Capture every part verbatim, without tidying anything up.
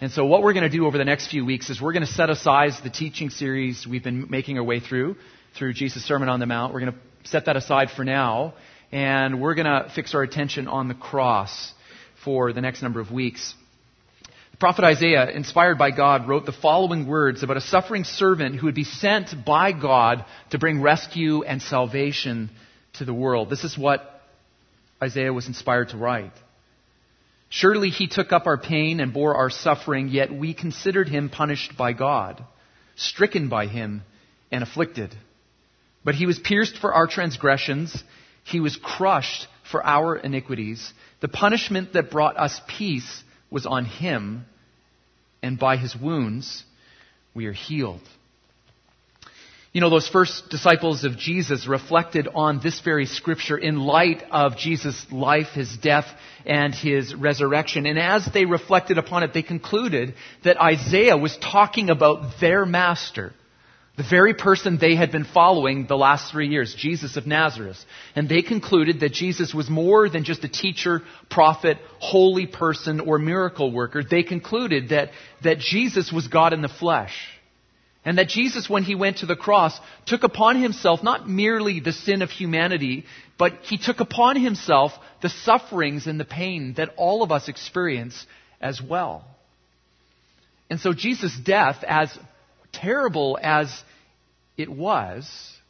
And so what we're going to do over the next few weeks is we're going to set aside the teaching series we've been making our way through, through Jesus' Sermon on the Mount. We're going to set that aside for now, and we're going to fix our attention on the cross for the next number of weeks. The prophet Isaiah, inspired by God, wrote the following words about a suffering servant who would be sent by God to bring rescue and salvation to the world. This is what Isaiah was inspired to write. Surely he took up our pain and bore our suffering, yet we considered him punished by God, stricken by him and afflicted. But he was pierced for our transgressions, he was crushed for our iniquities. The punishment that brought us peace was on him, and by his wounds we are healed. You know, those first disciples of Jesus reflected on this very scripture in light of Jesus' life, his death, and his resurrection. And as they reflected upon it, they concluded that Isaiah was talking about their master, the very person they had been following the last three years, Jesus of Nazareth. And they concluded that Jesus was more than just a teacher, prophet, holy person, or miracle worker. They concluded that, that Jesus was God in the flesh. And that Jesus, when he went to the cross, took upon himself not merely the sin of humanity, but he took upon himself the sufferings and the pain that all of us experience as well. And so Jesus' death, as terrible as it was,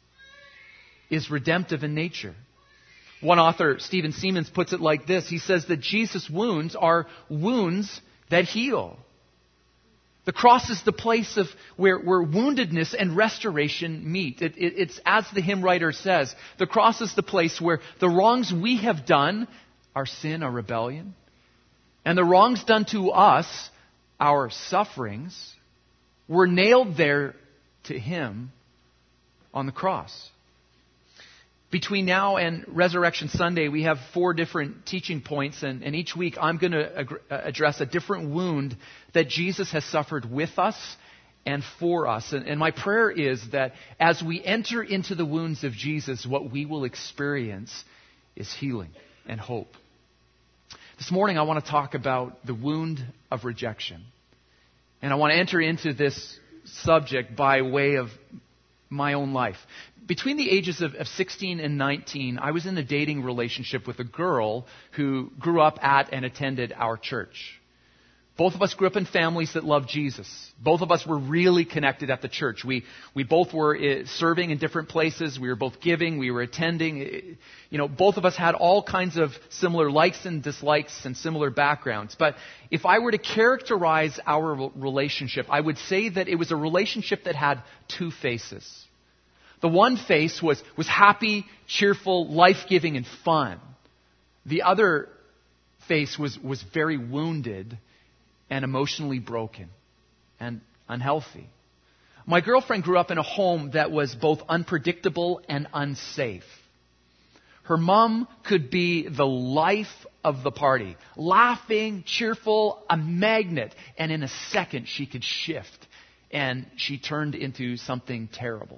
is redemptive in nature. One author, Stephen Siemens, puts it like this. He says that Jesus' wounds are wounds that heal. The cross is the place of where, where woundedness and restoration meet. It, it, it's, as the hymn writer says, the cross is the place where the wrongs we have done, our sin, our rebellion, and the wrongs done to us, our sufferings, were nailed there to him on the cross. Between now and Resurrection Sunday, we have four different teaching points, and, and each week I'm going to ag- address a different wound that Jesus has suffered with us and for us. And, and my prayer is that as we enter into the wounds of Jesus, what we will experience is healing and hope. This morning I want to talk about the wound of rejection. And I want to enter into this subject by way of my own life. Between the ages of, of sixteen and nineteen, I was in a dating relationship with a girl who grew up at and attended our church. Both of us grew up in families that loved Jesus. Both of us were really connected at the church. We we both were uh, serving in different places. We were both giving. We were attending. You know, both of us had all kinds of similar likes and dislikes and similar backgrounds. But if I were to characterize our relationship, I would say that it was a relationship that had two faces. The one face was, was happy, cheerful, life-giving, and fun. The other face was, was very wounded and emotionally broken and unhealthy. My girlfriend grew up in a home that was both unpredictable and unsafe. Her mom could be the life of the party, laughing, cheerful, a magnet, and in a second she could shift, and she turned into something terrible.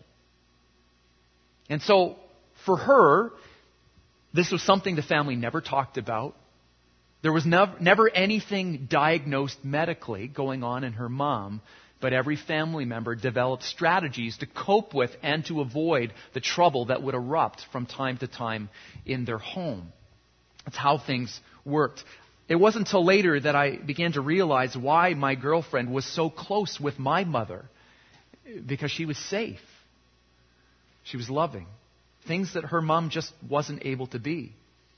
And so, for her, this was something the family never talked about. There was never, never anything diagnosed medically going on in her mom, but every family member developed strategies to cope with and to avoid the trouble that would erupt from time to time in their home. That's how things worked. It wasn't until later that I began to realize why my girlfriend was so close with my mother, because she was safe. She was loving. Things that her mom just wasn't able to be.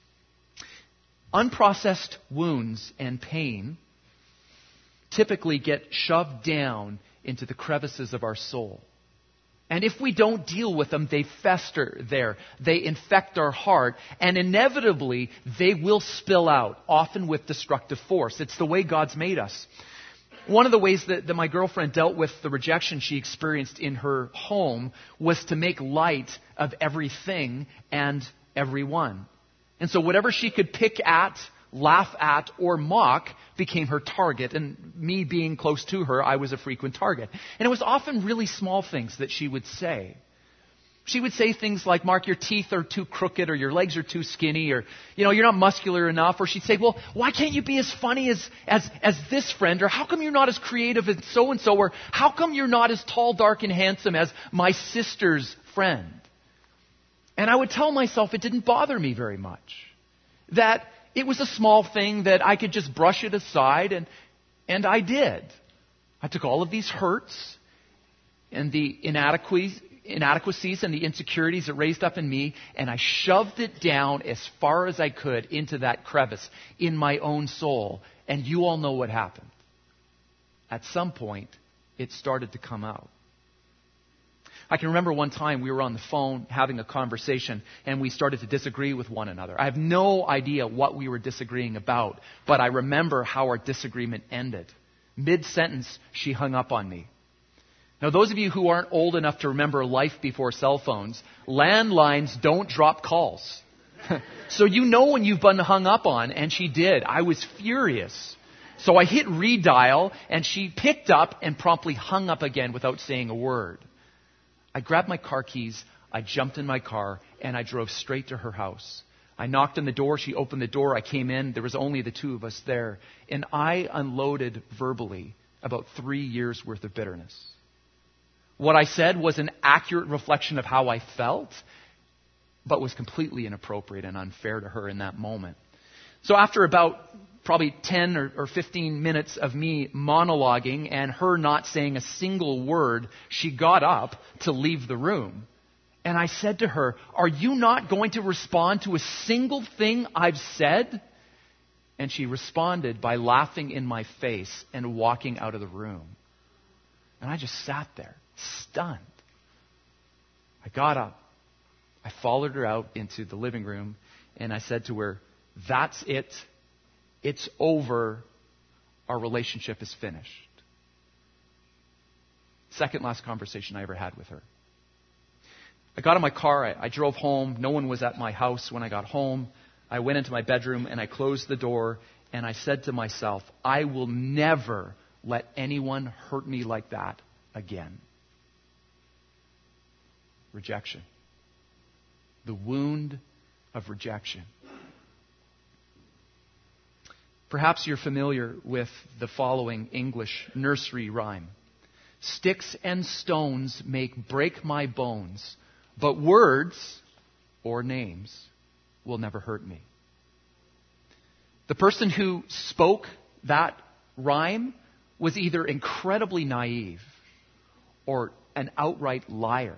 Unprocessed wounds and pain typically get shoved down into the crevices of our soul. And if we don't deal with them, they fester there. They infect our heart. And inevitably, they will spill out, often with destructive force. It's the way God's made us. One of the ways that, that my girlfriend dealt with the rejection she experienced in her home was to make light of everything and everyone. And so whatever she could pick at, laugh at, or mock became her target. And me being close to her, I was a frequent target. And it was often really small things that she would say. She would say things like, Mark, your teeth are too crooked, or your legs are too skinny, or, you know, you're not muscular enough. Or she'd say, well, why can't you be as funny as, as, as this friend? Or how come you're not as creative as so-and-so? Or how come you're not as tall, dark, and handsome as my sister's friend? And I would tell myself it didn't bother me very much. That it was a small thing that I could just brush it aside, and, and I did. I took all of these hurts and the inadequacies, inadequacies and the insecurities it raised up in me, and I shoved it down as far as I could into that crevice in my own soul. And you all know what happened. At some point, it started to come out. I can remember one time we were on the phone having a conversation, and we started to disagree with one another. I have no idea what we were disagreeing about, but I remember how our disagreement ended. Mid-sentence, she hung up on me. Now, those of you who aren't old enough to remember life before cell phones, landlines don't drop calls. So you know when you've been hung up on, and she did. I was furious. So I hit redial, and she picked up and promptly hung up again without saying a word. I grabbed my car keys, I jumped in my car, and I drove straight to her house. I knocked on the door, she opened the door, I came in, there was only the two of us there, and I unloaded verbally about three years worth of bitterness. What I said was an accurate reflection of how I felt, but was completely inappropriate and unfair to her in that moment. So after about probably ten or, or fifteen minutes of me monologuing and her not saying a single word, she got up to leave the room. And I said to her, "Are you not going to respond to a single thing I've said?" And she responded by laughing in my face and walking out of the room. And I just sat there, stunned. I got up. I followed her out into the living room, and I said to her, "That's it. It's over. Our relationship is finished." Second last conversation I ever had with her. I got in my car. I, I drove home. No one was at my house when I got home. I went into my bedroom and I closed the door, and I said to myself, I will never let anyone hurt me like that again. Rejection. The wound of rejection. Perhaps you're familiar with the following English nursery rhyme. Sticks and stones make break my bones, but words or names will never hurt me. The person who spoke that rhyme was either incredibly naive or an outright liar.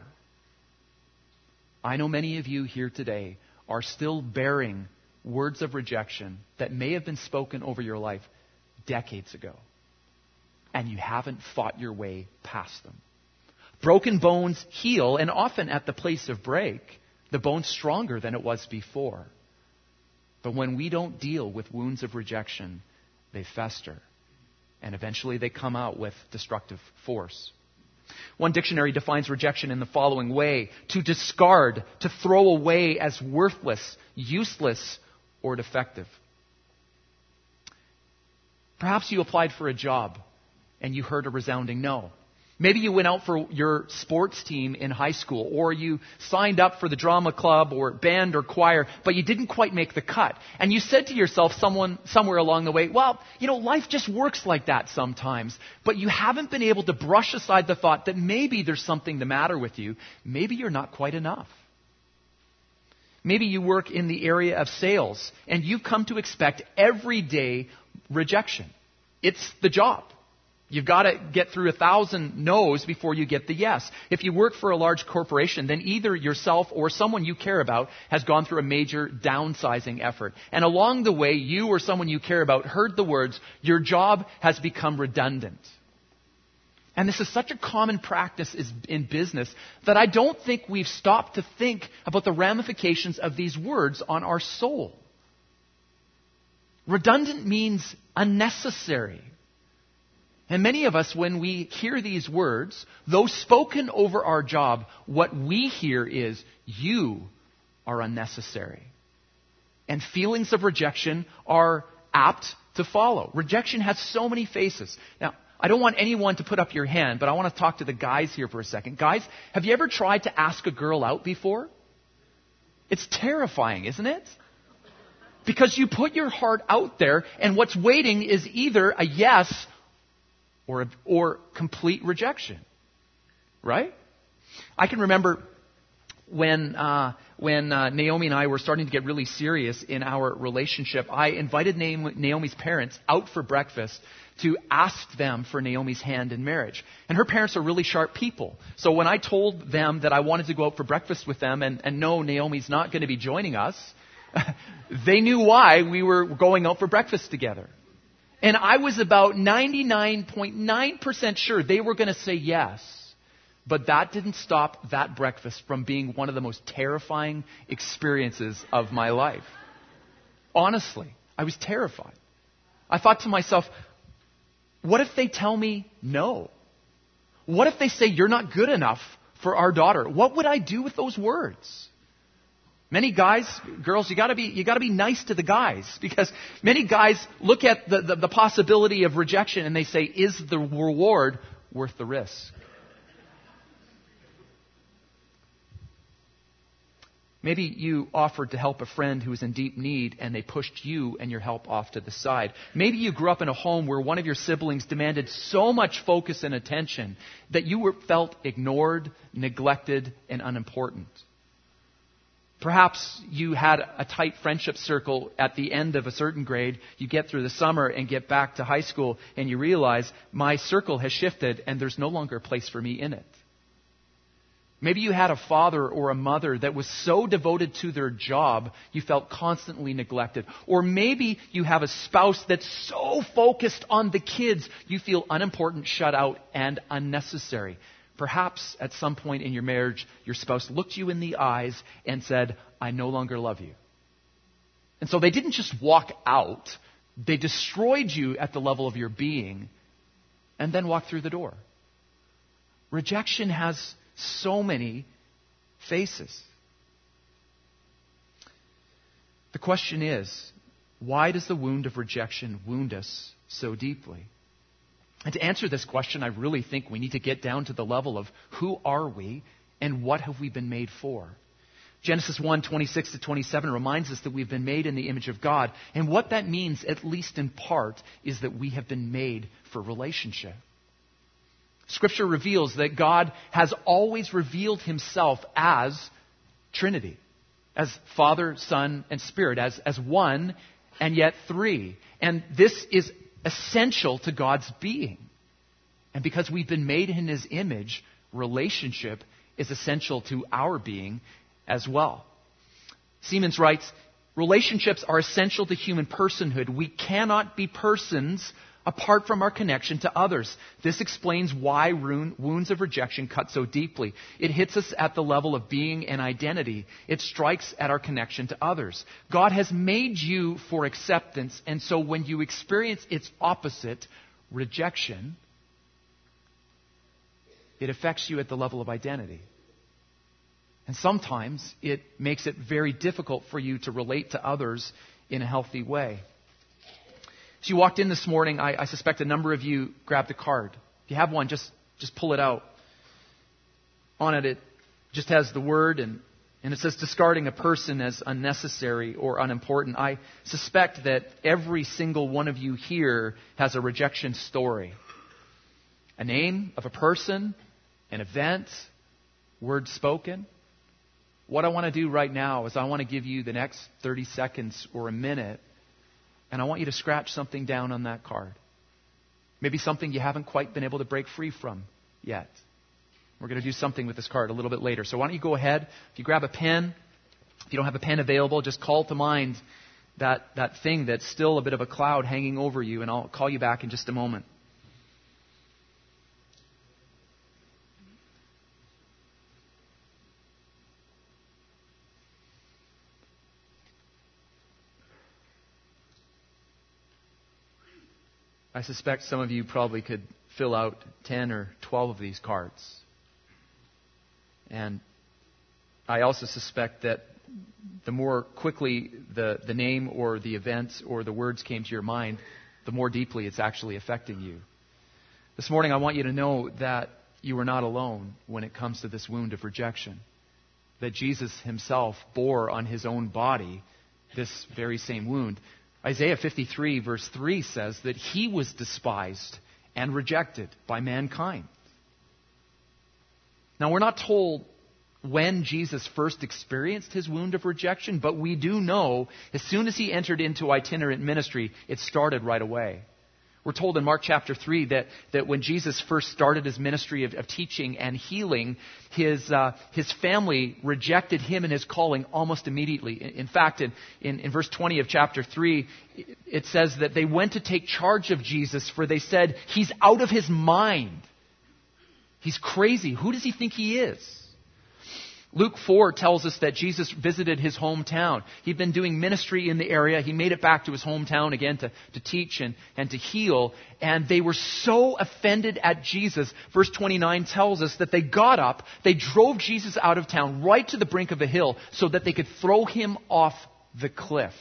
I know many of you here today are still bearing words of rejection that may have been spoken over your life decades ago, and you haven't fought your way past them. Broken bones heal, and often at the place of break, the bone's stronger than it was before. But when we don't deal with wounds of rejection, they fester, and eventually they come out with destructive force. One dictionary defines rejection in the following way: to discard, to throw away as worthless, useless, or defective. Perhaps you applied for a job and you heard a resounding no. Maybe you went out for your sports team in high school, or you signed up for the drama club or band or choir, but you didn't quite make the cut. And you said to yourself someone somewhere along the way, well, you know, life just works like that sometimes. But you haven't been able to brush aside the thought that maybe there's something the matter with you. Maybe you're not quite enough. Maybe you work in the area of sales and you've come to expect everyday rejection. It's the job. You've got to get through a thousand no's before you get the yes. If you work for a large corporation, then either yourself or someone you care about has gone through a major downsizing effort. And along the way, you or someone you care about heard the words, your job has become redundant. And this is such a common practice in business that I don't think we've stopped to think about the ramifications of these words on our soul. Redundant means unnecessary. And many of us, when we hear these words, though spoken over our job, what we hear is, you are unnecessary. And feelings of rejection are apt to follow. Rejection has so many faces. Now, I don't want anyone to put up your hand, but I want to talk to the guys here for a second. Guys, have you ever tried to ask a girl out before? It's terrifying, isn't it? Because you put your heart out there, and what's waiting is either a yes or, a, or complete rejection. Right? I can remember when uh, when uh, Naomi and I were starting to get really serious in our relationship, I invited Naomi's parents out for breakfast to ask them for Naomi's hand in marriage. And her parents are really sharp people. So when I told them that I wanted to go out for breakfast with them and, and no, Naomi's not going to be joining us, they knew why we were going out for breakfast together. And I was about ninety-nine point nine percent sure they were going to say yes. But that didn't stop that breakfast from being one of the most terrifying experiences of my life. Honestly, I was terrified. I thought to myself, what if they tell me no? What if they say you're not good enough for our daughter? What would I do with those words? Many guys, girls, you gotta be, you gotta be nice to the guys, because many guys look at the, the, the possibility of rejection and they say, is the reward worth the risk? Maybe you offered to help a friend who was in deep need and they pushed you and your help off to the side. Maybe you grew up in a home where one of your siblings demanded so much focus and attention that you were felt ignored, neglected, and unimportant. Perhaps you had a tight friendship circle at the end of a certain grade. You get through the summer and get back to high school and you realize my circle has shifted and there's no longer a place for me in it. Maybe you had a father or a mother that was so devoted to their job, you felt constantly neglected. Or maybe you have a spouse that's so focused on the kids, you feel unimportant, shut out, and unnecessary. Perhaps at some point in your marriage, your spouse looked you in the eyes and said, I no longer love you. And so they didn't just walk out. They destroyed you at the level of your being and then walked through the door. Rejection has so many faces. The question is, why does the wound of rejection wound us so deeply? And to answer this question, I really think we need to get down to the level of who are we and what have we been made for? Genesis one, twenty-six to twenty-seven reminds us that we've been made in the image of God. And what that means, at least in part, is that we have been made for relationship. Scripture reveals that God has always revealed himself as Trinity, as Father, Son, and Spirit, as, as one and yet three. And this is essential to God's being. And because we've been made in his image, relationship is essential to our being as well. Siemens writes, relationships are essential to human personhood. We cannot be persons apart from our connection to others. This explains why wounds of rejection cut so deeply. It hits us at the level of being and identity. It strikes at our connection to others. God has made you for acceptance, and so when you experience its opposite, rejection, it affects you at the level of identity. And sometimes it makes it very difficult for you to relate to others in a healthy way. As you walked in this morning, I, I suspect a number of you grabbed a card. If you have one, just, just pull it out. On it, it just has the word, and, and it says discarding a person as unnecessary or unimportant. I suspect that every single one of you here has a rejection story. A name of a person, an event, words spoken. What I want to do right now is I want to give you the next thirty seconds or a minute, and I want you to scratch something down on that card. Maybe something you haven't quite been able to break free from yet. We're going to do something with this card a little bit later. So why don't you go ahead. If you grab a pen, if you don't have a pen available, just call to mind that, that thing that's still a bit of a cloud hanging over you, and I'll call you back in just a moment. I suspect some of you probably could fill out ten or twelve of these cards. And I also suspect that the more quickly the, the name or the event or the words came to your mind, the more deeply it's actually affecting you. This morning I want you to know that you are not alone when it comes to this wound of rejection. That Jesus himself bore on his own body this very same wound. Isaiah fifty-three verse three says that he was despised and rejected by mankind. Now we're not told when Jesus first experienced his wound of rejection, but we do know as soon as he entered into itinerant ministry, it started right away. We're told in Mark chapter three that, that when Jesus first started his ministry of, of teaching and healing, his uh, his family rejected him and his calling almost immediately. In, in fact, in, in, in verse twenty of chapter three, it says that they went to take charge of Jesus, for they said, he's out of his mind. He's crazy. Who does he think he is? Luke four tells us that Jesus visited his hometown. He'd been doing ministry in the area. He made it back to his hometown again to, to teach and, and to heal. And they were so offended at Jesus. Verse twenty-nine tells us that they got up, they drove Jesus out of town right to the brink of a hill so that they could throw him off the cliff.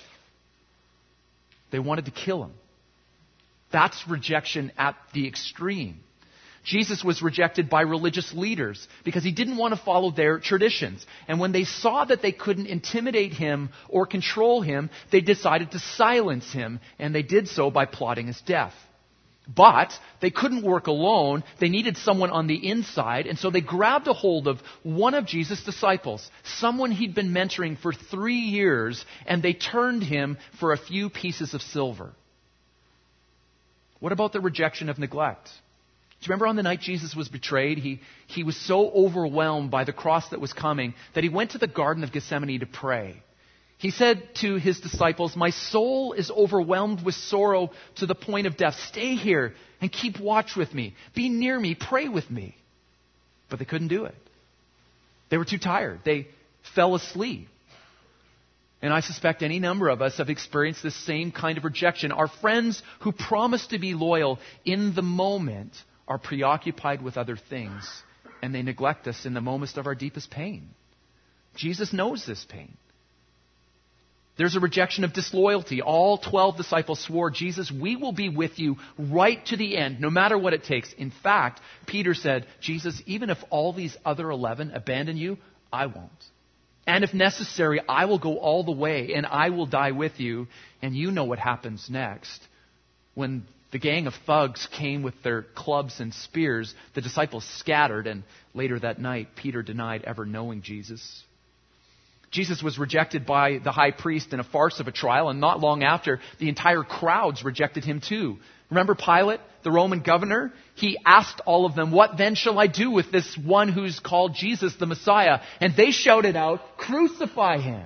They wanted to kill him. That's rejection at the extreme. Jesus was rejected by religious leaders because he didn't want to follow their traditions. And when they saw that they couldn't intimidate him or control him, they decided to silence him, and they did so by plotting his death. But they couldn't work alone. They needed someone on the inside, and so they grabbed a hold of one of Jesus' disciples, someone he'd been mentoring for three years, and they turned him for a few pieces of silver. What about the rejection of neglect? Do you remember on the night Jesus was betrayed, he, he was so overwhelmed by the cross that was coming that he went to the Garden of Gethsemane to pray. He said to his disciples, my soul is overwhelmed with sorrow to the point of death. Stay here and keep watch with me. Be near me. Pray with me. But they couldn't do it. They were too tired. They fell asleep. And I suspect any number of us have experienced this same kind of rejection. Our friends who promise to be loyal in the moment are preoccupied with other things, and they neglect us in the moments of our deepest pain. Jesus knows this pain. There's a rejection of disloyalty. All twelve disciples swore, Jesus, we will be with you right to the end, no matter what it takes. In fact, Peter said, Jesus, even if all these other eleven abandon you, I won't. And if necessary, I will go all the way, and I will die with you. And you know what happens next. When the gang of thugs came with their clubs and spears, the disciples scattered, and later that night, Peter denied ever knowing Jesus. Jesus was rejected by the high priest in a farce of a trial, and not long after, the entire crowds rejected him too. Remember Pilate, the Roman governor? He asked all of them, what then shall I do with this one who's called Jesus the Messiah? And they shouted out, crucify him.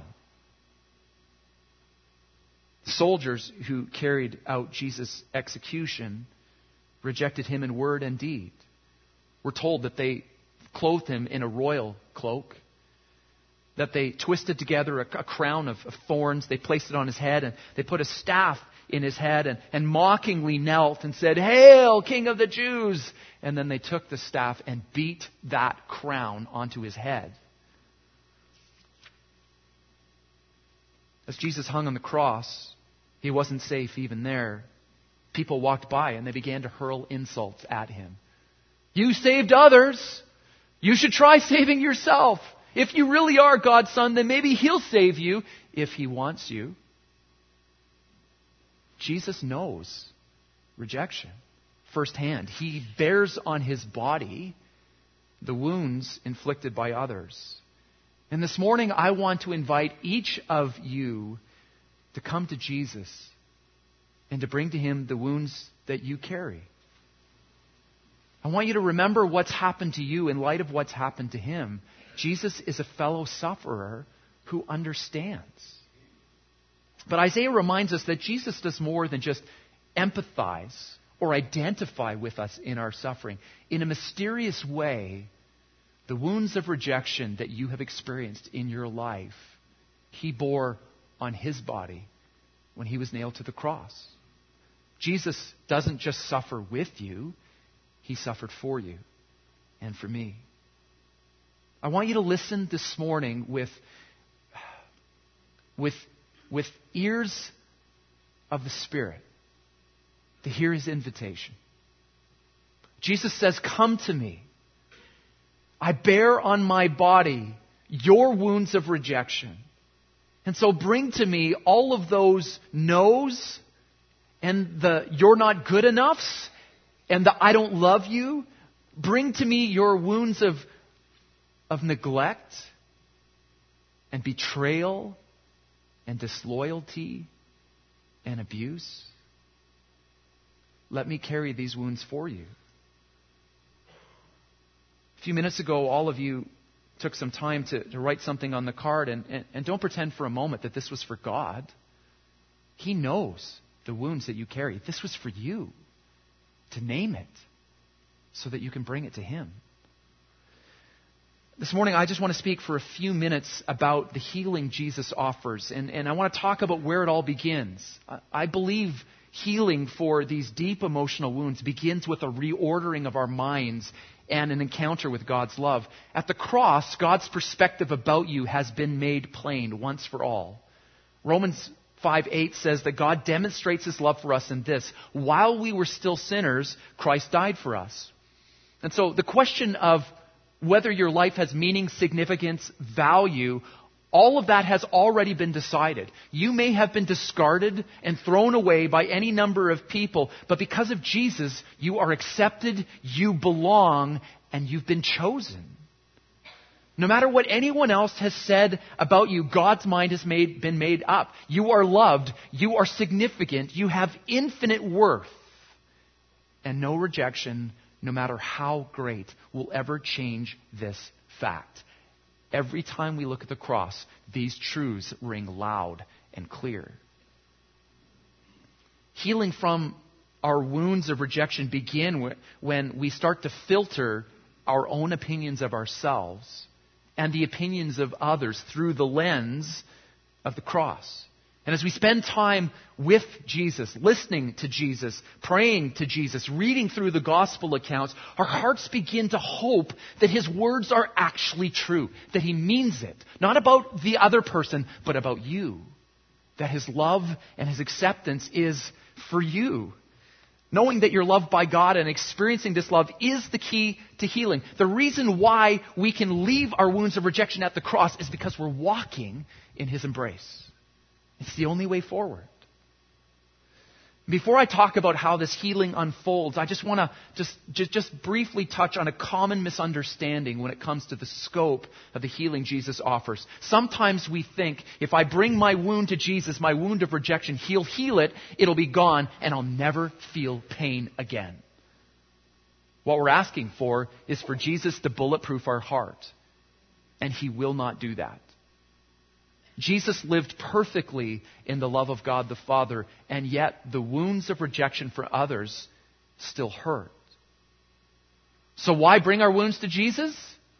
Soldiers who carried out Jesus' execution rejected him in word and deed. We're told that they clothed him in a royal cloak, that they twisted together a, a crown of, of thorns, they placed it on his head, and they put a staff in his head and, and mockingly knelt and said, Hail, King of the Jews! And then they took the staff and beat that crown onto his head. As Jesus hung on the cross, he wasn't safe even there. People walked by and they began to hurl insults at him. You saved others. You should try saving yourself. If you really are God's son, then maybe he'll save you if he wants you. Jesus knows rejection firsthand. He bears on his body the wounds inflicted by others. And this morning, I want to invite each of you to come to Jesus and to bring to him the wounds that you carry. I want you to remember what's happened to you in light of what's happened to him. Jesus is a fellow sufferer who understands. But Isaiah reminds us that Jesus does more than just empathize or identify with us in our suffering. In a mysterious way, the wounds of rejection that you have experienced in your life, he bore on his body when he was nailed to the cross. Jesus doesn't just suffer with you, he suffered for you and for me. I want you to listen this morning with, with, with ears of the Spirit to hear his invitation. Jesus says, come to me. I bear on my body your wounds of rejection. And so bring to me all of those no's and the you're not good enoughs and the I don't love you. Bring to me your wounds of, of neglect and betrayal and disloyalty and abuse. Let me carry these wounds for you. A few minutes ago, all of you took some time to, to write something on the card, and, and, and don't pretend for a moment that this was for God. He knows the wounds that you carry. This was for you to name it so that you can bring it to Him. This morning, I just want to speak for a few minutes about the healing Jesus offers, and, and I want to talk about where it all begins. I, I believe healing for these deep emotional wounds begins with a reordering of our minds and an encounter with God's love. At the cross, God's perspective about you has been made plain once for all. Romans five eight says that God demonstrates His love for us in this: while we were still sinners, Christ died for us. And so the question of whether your life has meaning, significance, value, all of that has already been decided. You may have been discarded and thrown away by any number of people, but because of Jesus, you are accepted, you belong, and you've been chosen. No matter what anyone else has said about you, God's mind has made, been made up. You are loved, you are significant, you have infinite worth, and no rejection, no matter how great, will ever change this fact. Every time we look at the cross, these truths ring loud and clear. Healing from our wounds of rejection begin when we start to filter our own opinions of ourselves and the opinions of others through the lens of the cross. And as we spend time with Jesus, listening to Jesus, praying to Jesus, reading through the gospel accounts, our hearts begin to hope that His words are actually true, that He means it. Not about the other person, but about you. That His love and His acceptance is for you. Knowing that you're loved by God and experiencing this love is the key to healing. The reason why we can leave our wounds of rejection at the cross is because we're walking in His embrace. It's the only way forward. Before I talk about how this healing unfolds, I just want to just, just, just briefly touch on a common misunderstanding when it comes to the scope of the healing Jesus offers. Sometimes we think, if I bring my wound to Jesus, my wound of rejection, He'll heal it, it'll be gone, and I'll never feel pain again. What we're asking for is for Jesus to bulletproof our heart, and He will not do that. Jesus lived perfectly in the love of God the Father, and yet the wounds of rejection for others still hurt. So why bring our wounds to Jesus?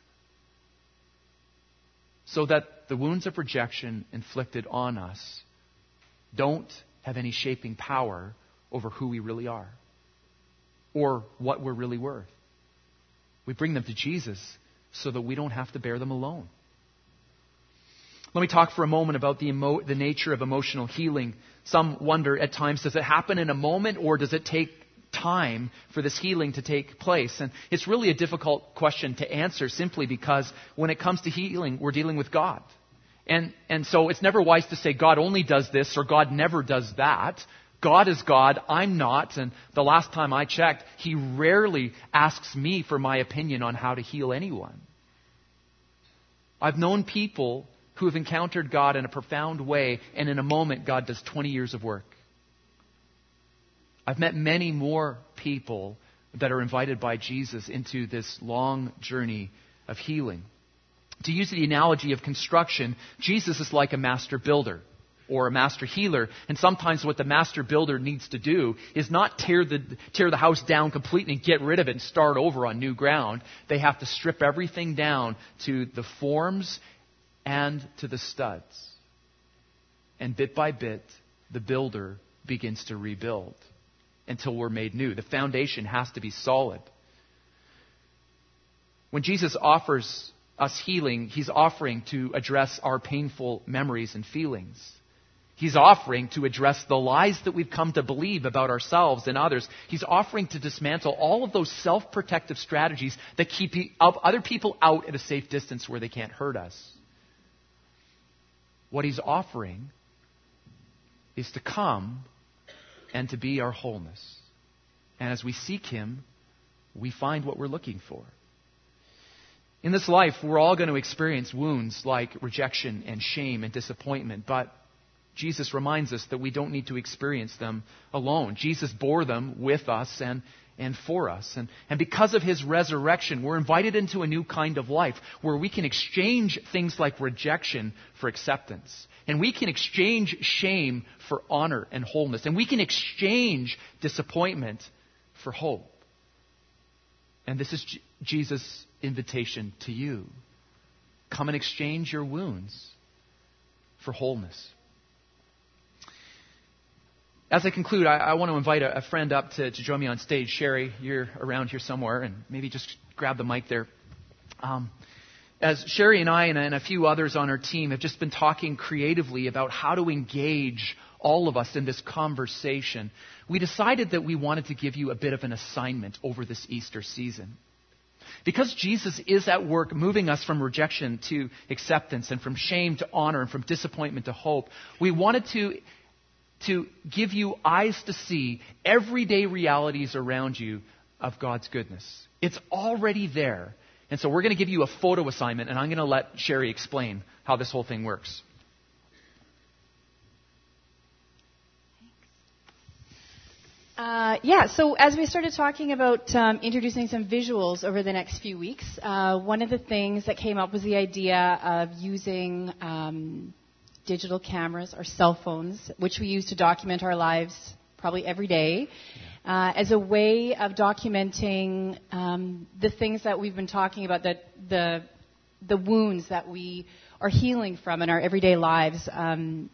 So that the wounds of rejection inflicted on us don't have any shaping power over who we really are or what we're really worth. We bring them to Jesus so that we don't have to bear them alone. Let me talk for a moment about the emo- the nature of emotional healing. Some wonder at times, does it happen in a moment or does it take time for this healing to take place? And it's really a difficult question to answer simply because when it comes to healing, we're dealing with God. And, and so it's never wise to say God only does this or God never does that. God is God, I'm not, and the last time I checked, He rarely asks me for my opinion on how to heal anyone. I've known people who have encountered God in a profound way, and in a moment, God does twenty years of work. I've met many more people that are invited by Jesus into this long journey of healing. To use the analogy of construction, Jesus is like a master builder or a master healer, and sometimes what the master builder needs to do is not tear the tear the house down completely and get rid of it and start over on new ground. They have to strip everything down to the forms and to the studs. And bit by bit, the builder begins to rebuild until we're made new. The foundation has to be solid. When Jesus offers us healing, He's offering to address our painful memories and feelings. He's offering to address the lies that we've come to believe about ourselves and others. He's offering to dismantle all of those self-protective strategies that keep other people out at a safe distance where they can't hurt us. What he's offering is to come and to be our wholeness. And as we seek him, we find what we're looking for. In this life, we're all going to experience wounds like rejection and shame and disappointment, but Jesus reminds us that we don't need to experience them alone. Jesus bore them with us and, and for us. And, and because of his resurrection, we're invited into a new kind of life where we can exchange things like rejection for acceptance. And we can exchange shame for honor and wholeness. And we can exchange disappointment for hope. And this is J- Jesus' invitation to you. Come and exchange your wounds for wholeness. As I conclude, I, I want to invite a, a friend up to, to join me on stage. Sherry, you're around here somewhere, and maybe just grab the mic there. Um, as Sherry and I and, and a few others on our team have just been talking creatively about how to engage all of us in this conversation, we decided that we wanted to give you a bit of an assignment over this Easter season. Because Jesus is at work moving us from rejection to acceptance and from shame to honor and from disappointment to hope, we wanted to to give you eyes to see everyday realities around you of God's goodness. It's already there. And so we're going to give you a photo assignment, and I'm going to let Sherry explain how this whole thing works. Uh, yeah, so as we started talking about um, introducing some visuals over the next few weeks, uh, one of the things that came up was the idea of using um, digital cameras or cell phones, which we use to document our lives probably every day, uh, as a way of documenting um, the things that we've been talking about, that the the wounds that we are healing from in our everyday lives, um,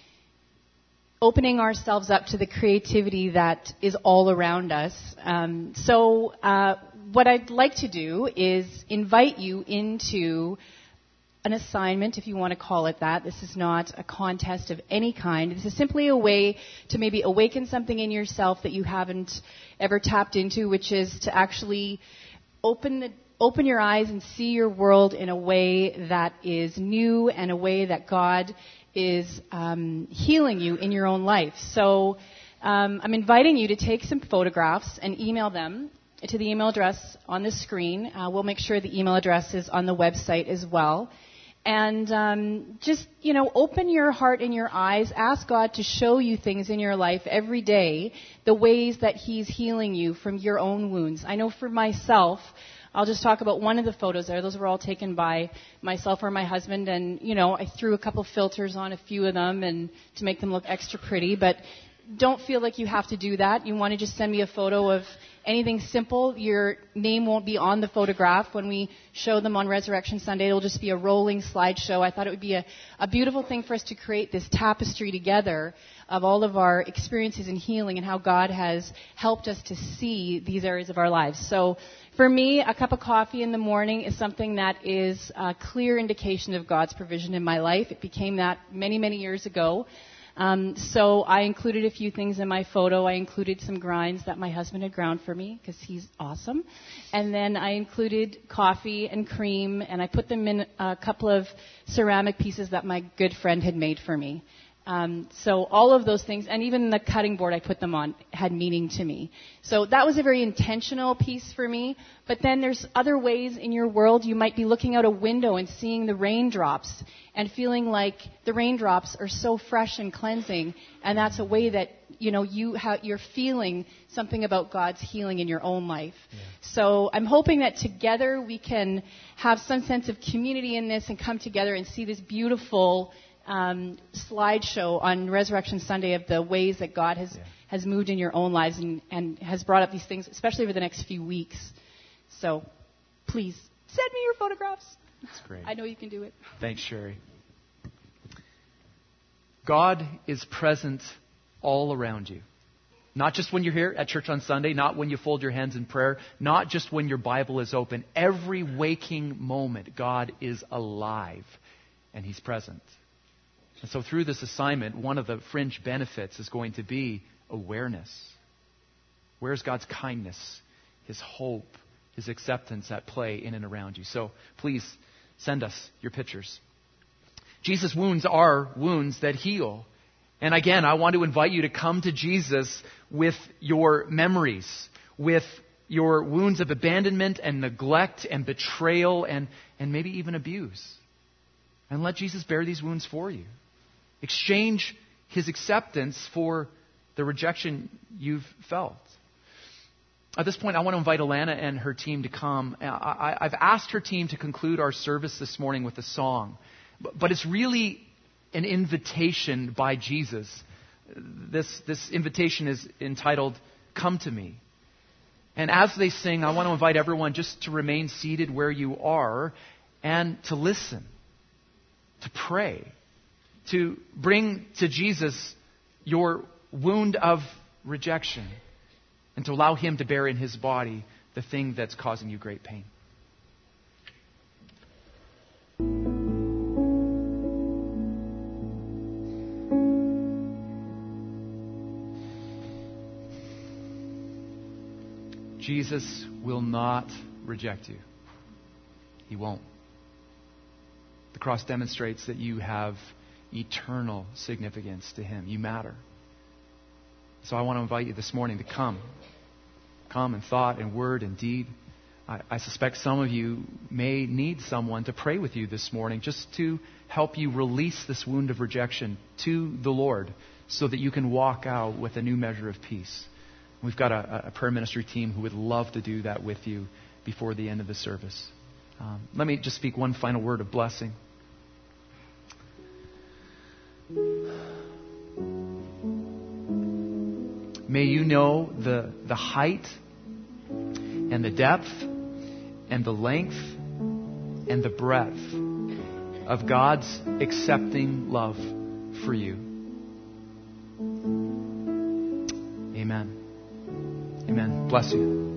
opening ourselves up to the creativity that is all around us. Um, so uh, what I'd like to do is invite you into an assignment, if you want to call it that. This is not a contest of any kind. This is simply a way to maybe awaken something in yourself that you haven't ever tapped into, which is to actually open the open your eyes and see your world in a way that is new and a way that God is um, healing you in your own life. So um, I'm inviting you to take some photographs and email them to the email address on the screen. Uh, we'll make sure the email address is on the website as well. And um, just, you know, open your heart and your eyes. Ask God to show you things in your life every day, the ways that He's healing you from your own wounds. I know for myself, I'll just talk about one of the photos there. Those were all taken by myself or my husband. And, you know, I threw a couple filters on a few of them and to make them look extra pretty. But don't feel like you have to do that. You want to just send me a photo of anything simple. Your name won't be on the photograph. When we show them on Resurrection Sunday, it'll just be a rolling slideshow. I thought it would be a, a beautiful thing for us to create this tapestry together of all of our experiences in healing and how God has helped us to see these areas of our lives. So for me, a cup of coffee in the morning is something that is a clear indication of God's provision in my life. It became that many, many years ago. Um, so I included a few things in my photo. I included some grinds that my husband had ground for me because he's awesome. And then I included coffee and cream, and I put them in a couple of ceramic pieces that my good friend had made for me. Um, so all of those things, and even the cutting board I put them on, had meaning to me. So that was a very intentional piece for me. But then there's other ways in your world. You might be looking out a window and seeing the raindrops and feeling like the raindrops are so fresh and cleansing. And that's a way that, you know, you ha- you're feeling something about God's healing in your own life. Yeah. So I'm hoping that together we can have some sense of community in this and come together and see this beautiful Um, slideshow on Resurrection Sunday of the ways that God has, yeah. has moved in your own lives and, and has brought up these things, especially over the next few weeks. So please send me your photographs. That's great. I know you can do it. Thanks, Sherry. God is present all around you. Not just when you're here at church on Sunday, not when you fold your hands in prayer, not just when your Bible is open. Every waking moment, God is alive and He's present. And so through this assignment, one of the fringe benefits is going to be awareness. Where's God's kindness, His hope, His acceptance at play in and around you? So please send us your pictures. Jesus' wounds are wounds that heal. And again, I want to invite you to come to Jesus with your memories, with your wounds of abandonment and neglect and betrayal and, and maybe even abuse. And let Jesus bear these wounds for you. Exchange His acceptance for the rejection you've felt. At this point, I want to invite Alana and her team to come. I, I, I've asked her team to conclude our service this morning with a song. But, but it's really an invitation by Jesus. This, this invitation is entitled, "Come to Me." And as they sing, I want to invite everyone just to remain seated where you are and to listen, to pray, to bring to Jesus your wound of rejection, and to allow Him to bear in His body the thing that's causing you great pain. Jesus will not reject you. He won't. The cross demonstrates that you have eternal significance to Him. You matter. So I want to invite you this morning to come. Come in thought and word and deed. I, I suspect some of you may need someone to pray with you this morning just to help you release this wound of rejection to the Lord so that you can walk out with a new measure of peace. We've got a, a prayer ministry team who would love to do that with you before the end of the service. Um, let me just speak one final word of blessing. May you know the, the height and the depth and the length and the breadth of God's accepting love for you. Amen. Amen. Bless you.